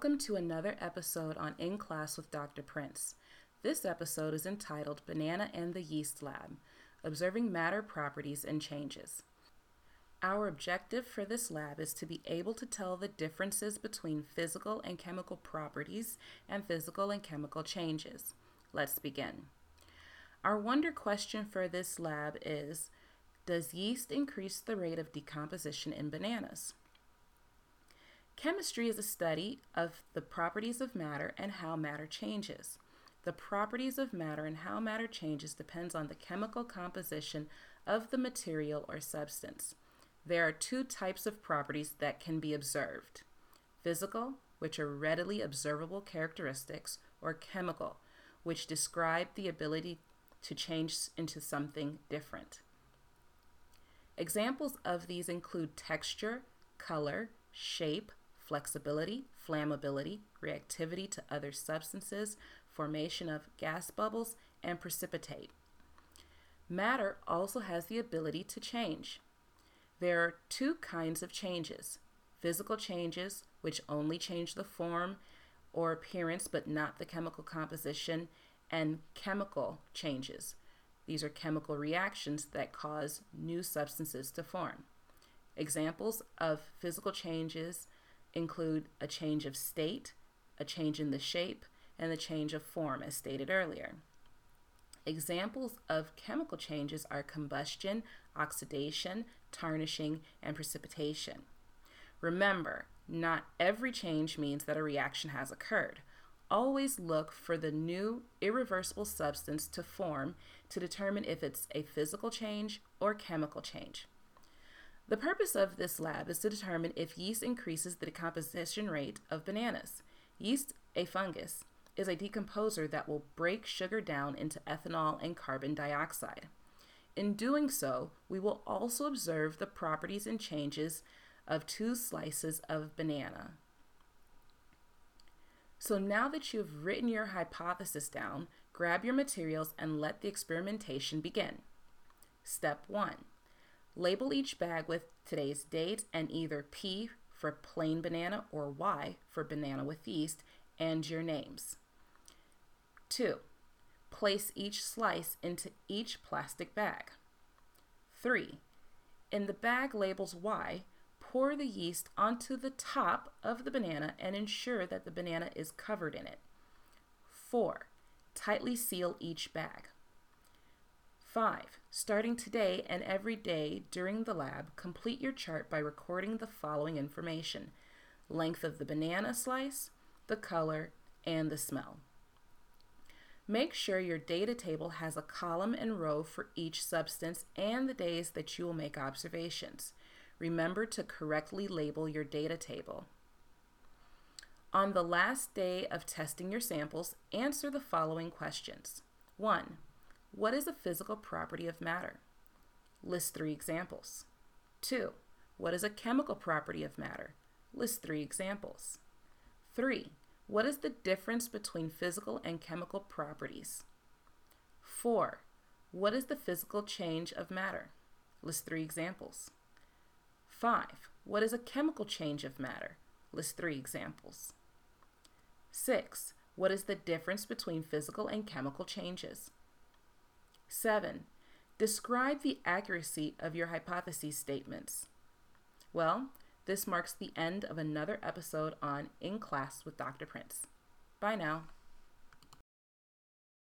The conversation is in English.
Welcome to another episode on In Class with Dr. Prince. This episode is entitled Banana and the Yeast Lab, Observing Matter Properties and Changes. Our objective for this lab is to be able to tell the differences between physical and chemical properties and physical and chemical changes. Let's begin. Our wonder question for this lab is, does yeast increase the rate of decomposition in bananas? Chemistry is a study of the properties of matter and how matter changes. The properties of matter and how matter changes depends on the chemical composition of the material or substance. There are two types of properties that can be observed: physical, which are readily observable characteristics, or chemical, which describe the ability to change into something different. Examples of these include texture, color, shape, flexibility, flammability, reactivity to other substances, formation of gas bubbles, and precipitate. Matter also has the ability to change. There are two kinds of changes: physical changes, which only change the form or appearance but not the chemical composition, and chemical changes. These are chemical reactions that cause new substances to form. Examples of physical changes include a change of state, a change in the shape, and the change of form, as stated earlier. Examples of chemical changes are combustion, oxidation, tarnishing, and precipitation. Remember, not every change means that a reaction has occurred. Always look for the new irreversible substance to form to determine if it's a physical change or chemical change. The purpose of this lab is to determine if yeast increases the decomposition rate of bananas. Yeast, a fungus, is a decomposer that will break sugar down into ethanol and carbon dioxide. In doing so, we will also observe the properties and changes of two slices of banana. So now that you've written your hypothesis down, grab your materials and let the experimentation begin. Step 1. Label each bag with today's date and either P for plain banana or Y for banana with yeast and your names. 2. Place each slice into each plastic bag. 3. In the bag labels Y, pour the yeast onto the top of the banana and ensure that the banana is covered in it. 4. Tightly seal each bag. 5. Starting today and every day during the lab, complete your chart by recording the following information: length of the banana slice, the color, and the smell. Make sure your data table has a column and row for each substance and the days that you will make observations. Remember to correctly label your data table. On the last day of testing your samples, answer the following questions. 1. What is a physical property of matter? List 3 examples. 2. What is a chemical property of matter? List 3 examples. 3. What is the difference between physical and chemical properties? 4. What is the physical change of matter? List 3 examples. 5. What is a chemical change of matter? List 3 examples. 6. What is the difference between physical and chemical changes? 7. Describe the accuracy of your hypothesis statements. Well, this marks the end of another episode on In Class with Dr. Prince. Bye now.